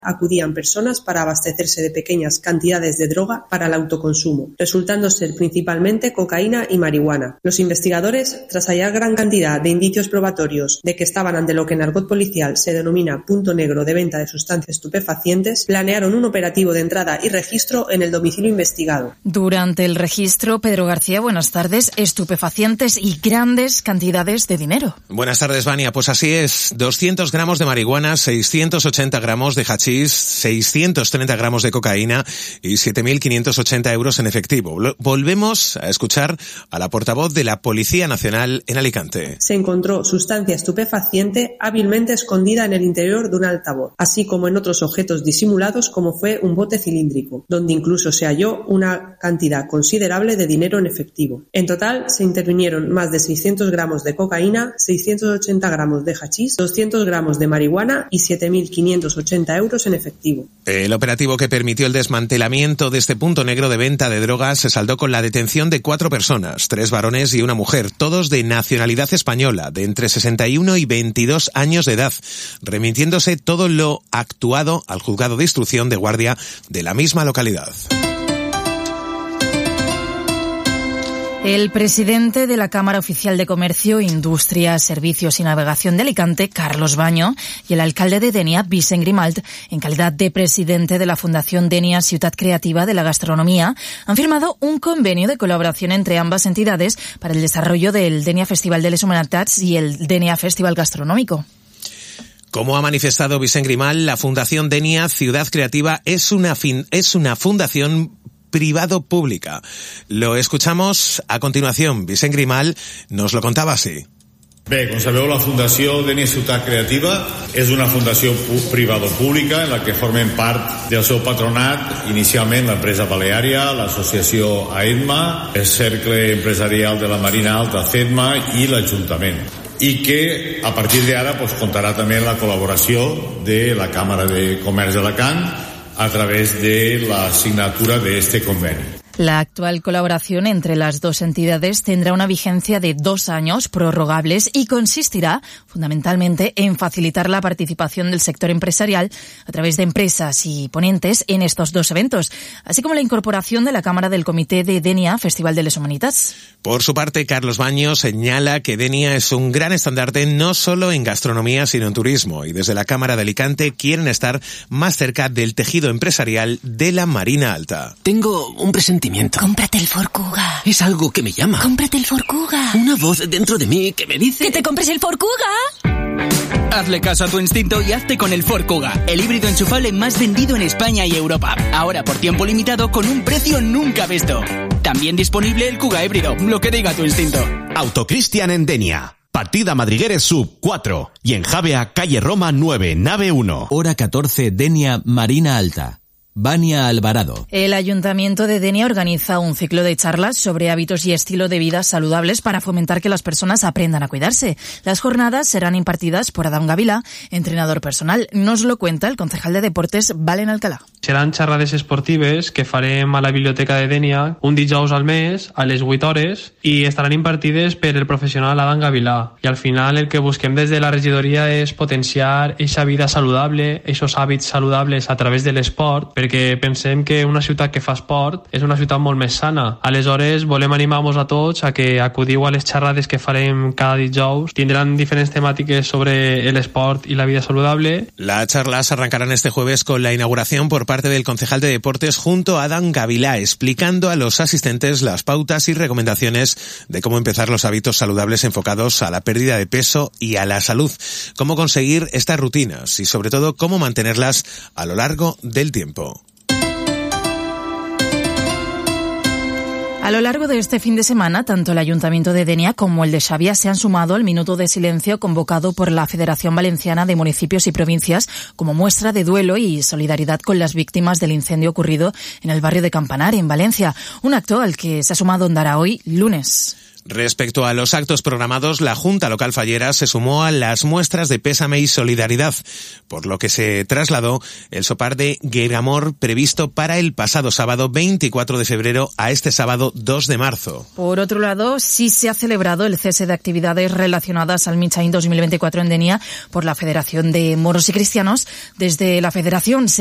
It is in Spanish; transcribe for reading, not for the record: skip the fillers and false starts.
acudían personas para abastecerse de pequeñas cantidades de droga para el autoconsumo, resultando ser principalmente cocaína y marihuana. Los investigadores, tras hallar gran cantidad de indicios probatorios de que estaban ante lo que en argot policial se denomina punto negro de venta de sustancias estupefacientes, planearon un operativo de entrada y registro en el domicilio investigado. Durante el registro, Pedro García, buenas tardes, estupefacientes y grandes cantidades de dinero. Buenas tardes, Vania. Pues así es, 200 gramos de marihuana, 680 gramos de hachís, 630 gramos de cocaína y 7.580 euros en efectivo. Volvemos a escuchar a la portavoz de la Policía Nacional en Alicante. Se encontró sustancia estupefaciente hábilmente escondida en el interior de un altavoz, así como en otros objetos disimulados como fue un bote cilíndrico, donde incluso se halló una cantidad considerable de dinero en efectivo. En total se intervinieron más de 600 gramos de cocaína, 680 gramos de hachís, 200 gramos de marihuana y 7.580 euros en efectivo. El operativo que permitió el desmantelamiento de este punto negro de venta de drogas se saldó con la detención de 4 personas, 3 varones y una mujer, todos de nacionalidad española, de entre 61 y 22 años de edad, remitiéndose todo lo actuado al juzgado de instrucción de guardia de la misma localidad. El presidente de la Cámara Oficial de Comercio, Industria, Servicios y Navegación de Alicante, Carlos Baño, y el alcalde de Dénia, Vicent Grimalt, en calidad de presidente de la Fundación Dénia Ciutat Creativa de la Gastronomía, han firmado un convenio de colaboración entre ambas entidades para el desarrollo del Dénia Festival de les Humanitats y el Dénia Festival Gastronómico. Como ha manifestado Vicent Grimalt, la Fundación Dénia Ciutat Creativa es una fundación privado-pública. Lo escuchamos a continuación. Vicent Grimalt nos lo contaba así. Bé, com sabeu, la Fundació Dénia Ciutat Creativa és una fundació privado-pública en la que formen part del seu patronat inicialment l'empresa Baleària, l'associació AEDMA, el Cercle Empresarial de la Marina Alta CEDMA i l'Ajuntament. I que a partir d'ara pues, comptarà també la col·laboració de la Càmera de Comerç d'Alacant a través de la asignatura de este convenio. La actual colaboración entre las dos entidades tendrá una vigencia de 2 años prorrogables y consistirá fundamentalmente en facilitar la participación del sector empresarial a través de empresas y ponentes en estos 2 eventos, así como la incorporación de la Cámara del Comité de Dénia Festival de les Humanitats. Por su parte, Carlos Baño señala que Dénia es un gran estandarte no solo en gastronomía sino en turismo, y desde la Cámara de Alicante quieren estar más cerca del tejido empresarial de la Marina Alta. Tengo un presentimiento. Cómprate el Ford Kuga. Es algo que me llama. Cómprate el Ford Kuga. Una voz dentro de mí que me dice... ¡Que te compres el Ford Kuga! Hazle caso a tu instinto y hazte con el Ford Kuga, el híbrido enchufable más vendido en España y Europa. Ahora por tiempo limitado con un precio nunca visto. También disponible el Kuga híbrido, lo que diga tu instinto. Autocristian en Dénia. Partida Madrigueres Sub 4 y en Javea, calle Roma 9, nave 1. Hora 14, Dénia, Marina Alta. Vania Alvarado. El Ayuntamiento de Dénia organiza un ciclo de charlas sobre hábitos y estilo de vida saludables para fomentar que las personas aprendan a cuidarse. Las jornadas serán impartidas por Adam Gavilà, entrenador personal. Nos lo cuenta el concejal de Deportes, Valen Alcalà. Seran xerrades esportives que farem a la Biblioteca de Dénia un dijous al mes a les 8 hores i estaran impartides per el professional Adam Gavilà. I al final el que busquem des de la regidoria és potenciar eixa vida saludable, eixos hàbits saludables a través de l'esport, perquè pensem que una ciutat que fa esport és una ciutat molt més sana. Aleshores, volem animar-vos a tots a que acudiu a les xerrades que farem cada dijous. Tindran diferents temàtiques sobre el esport y la vida saludable. Las charlas arrancarán este jueves con la inauguración por parte del concejal de Deportes junto a Adam Gavilà, explicando a los asistentes las pautas y recomendaciones de cómo empezar los hábitos saludables enfocados a la pérdida de peso y a la salud, cómo conseguir estas rutinas y sobre todo cómo mantenerlas a lo largo del tiempo. A lo largo de este fin de semana, tanto el Ayuntamiento de Dénia como el de Xàbia se han sumado al minuto de silencio convocado por la Federación Valenciana de Municipios y Provincias como muestra de duelo y solidaridad con las víctimas del incendio ocurrido en el barrio de Campanar, en Valencia. Un acto al que se ha sumado Ondara hoy, lunes. Respecto a los actos programados, la Junta Local Fallera se sumó a las muestras de pésame y solidaridad, por lo que se trasladó el sopar de Guerramor previsto para el pasado sábado 24 de febrero a este sábado 2 de marzo. Por otro lado, sí se ha celebrado el cese de actividades relacionadas al Mitjaín 2024 en Denia por la Federación de Moros y Cristianos. Desde la Federación